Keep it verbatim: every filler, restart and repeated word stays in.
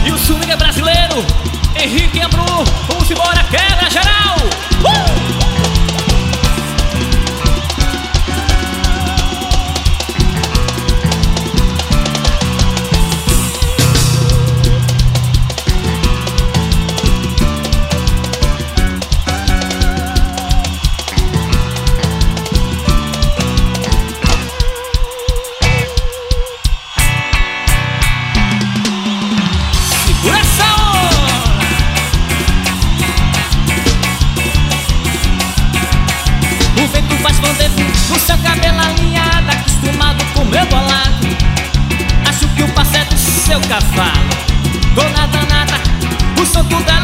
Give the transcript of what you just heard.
E o swing é brasileiro, Henrique e Ambru, vamos embora, quebra geral! Uh! No seu cabelo alinhado, acostumado com meu bolado. Acho que o passo é do seu cavalo. Dona danada, o som tudo ela